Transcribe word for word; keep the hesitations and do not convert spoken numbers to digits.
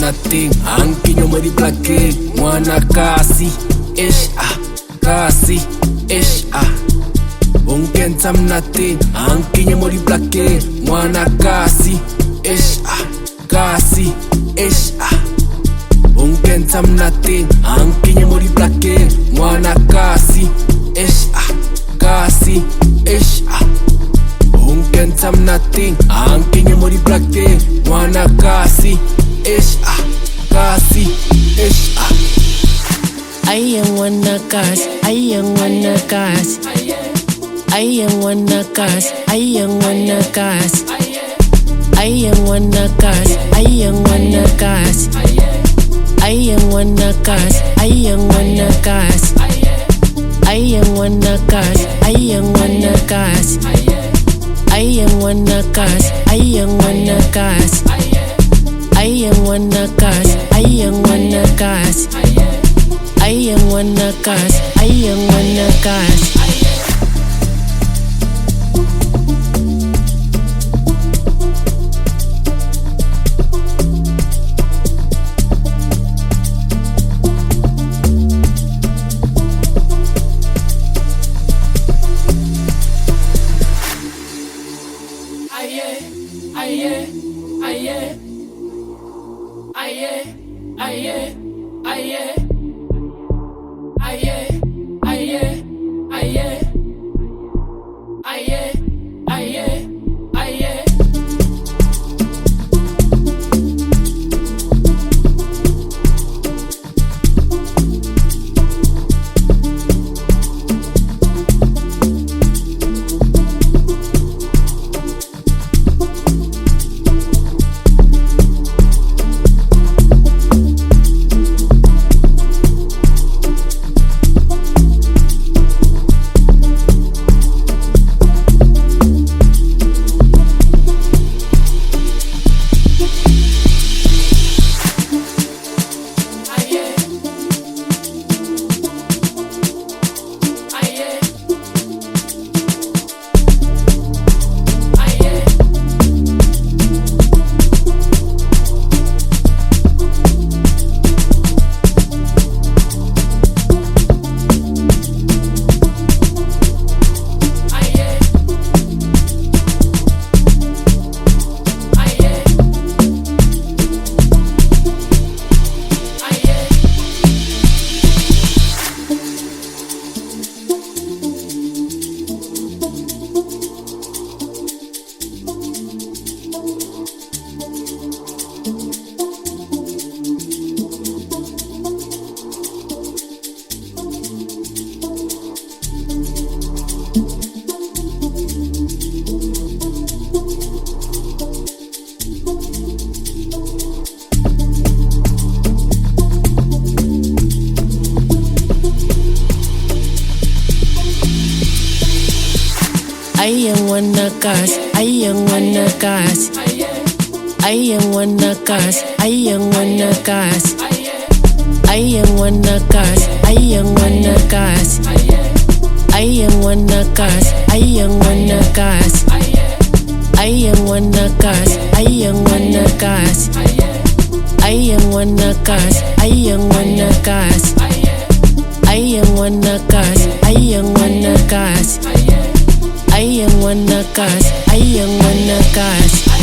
nothing, ankinyo mwedi blake. Mwana kasi, ish ah, kasi, ish ah. Unken some nothing, ankinyo mwedi blake. Mwana kasi, ish ah, kasi, ish ah. Unken some nothing, ankinyo mwedi blake. Mwana kasi, ish ah, kasi, ish ah. Unken some nothing, ankinyo mwedi blake. Mwana kasi, ish ah, kasi, ish ah. I am wanna cast, I am wanna cast. I am wanna cast, I am wanna cast. I am wanna cast, I am wanna cast. I am wanna cast, I am wanna cast. I am wanna cast, I am wanna cast. I am wanna cast, I am wanna cast. I am wanna cast, I am wanna cast. I am wanna cast, I am wanna cast. Aye, aye, aye, aye, aye, aye, aye, aye, aye, aye, aye, aye. I am wanna cast, I am wanna cast. I am wanna cast, I am wanna cast. I am wanna cast, I am wanna cast. I am wanna cast, I am wanna cast. I am wanna cast, I am wanna cast. I am wanna cast, I am wanna cast. I am wanna cast, I am wanna cast. I am wanna cast, I am wanna cast.